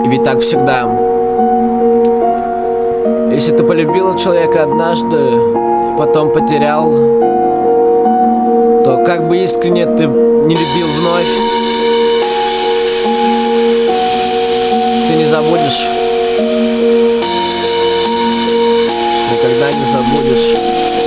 И ведь так всегда. Если ты полюбил человека однажды, потом потерял, то как бы искренне ты не любил вновь, ты не забудешь. Никогда не забудешь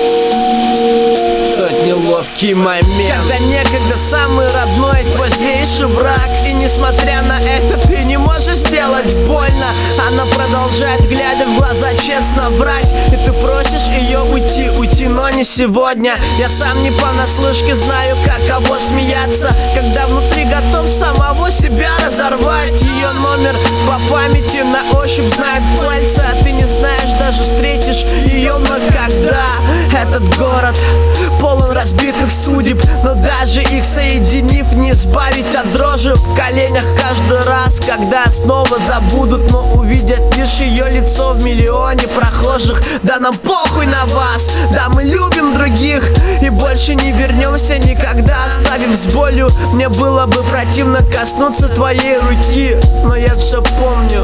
тот неловкий момент, когда некогда самый родной твой злейший враг. И несмотря на это ты не можешь сделать больно. Она продолжает, глядя в глаза, честно врать. И ты просишь ее уйти, но не сегодня. Я сам не понаслышке знаю, как кого смеяться, когда внутри готов самого себя разорвать. Ее номер по памяти на ощупь знает пальцы, а ты не знаешь, даже встретишь ее вновь когда. Этот город полон разбитых судеб, но даже их соединив, не избавить от дрожи в коленях каждый раз, когда снова забудут, но увидят лишь ее лицо в миллионе прохожих. Да нам похуй на вас, да мы любим других и больше не вернемся никогда, оставив с болью. Мне было бы противно коснуться твоей руки, но я все помню.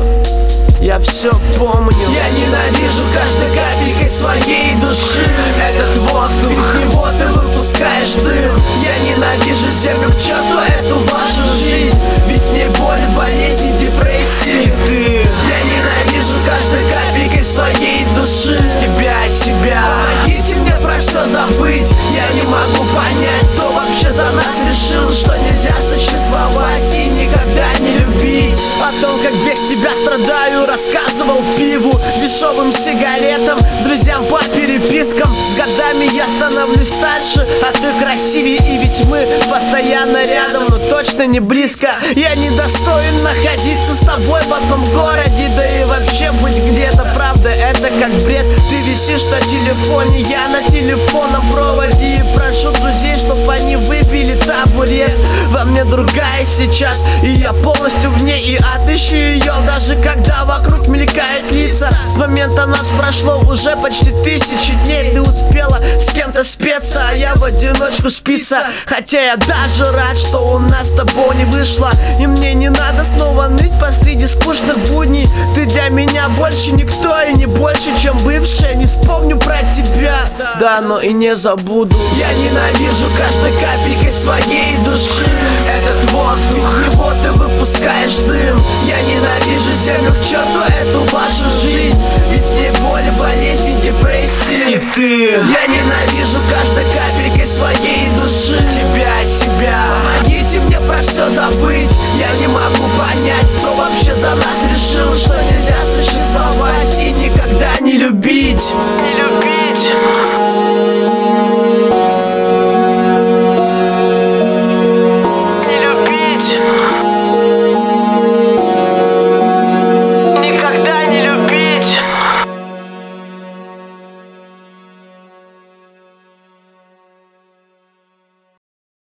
Я все помню. Я ненавижу каждой капелькой своей души этот воздух, из него ты выпускаешь дым. Я ненавижу землю, к черту эту вашу жизнь, ведь в ней боль, болезни, депрессии. И ты. Я ненавижу каждой капелькой своей души тебя и себя. Помогите мне про все забыть. Я не могу понять, кто вообще за нас решил, что нельзя существовать и никогда не любить. О том, как без тебя страдаю, рассказывал пиву, дешевым сигаретам, друзьям по перепискам. С годами я становлюсь старше, а ты красивее, и ведь мы постоянно рядом, но точно не близко. Я недостоин находиться с тобой в одном городе, да и вообще быть где-то, правда, это как бред. Ты висишь на телефоне, я на телефонном проводе, и прошу друзей, чтоб они выпили табурет. Во мне другая сейчас, и я полностью в ней, и отыщу ее, даже когда вокруг мелькают лица. С момента нас прошло уже почти 1000 дней. Ты успела с кем-то спеться, а я в одиночку спиться. Хотя я даже рад, что у нас с тобой не вышло, и мне не надо снова ныть посреди скучных будней. Ты для меня больше никто, и не больше, чем бывшая. Не вспомню про тебя, да, но и не забуду. Я ненавижу каждой капелькой своей души этот воздух, из него ты выпускаешь дым. Я ненавижу землю, к черту эту вашу жизнь, ведь в ней боль, болезнь, депрессии. И ты. Я ненавижу каждой капелькой своей души тебя и себя. Помогите мне про все забыть.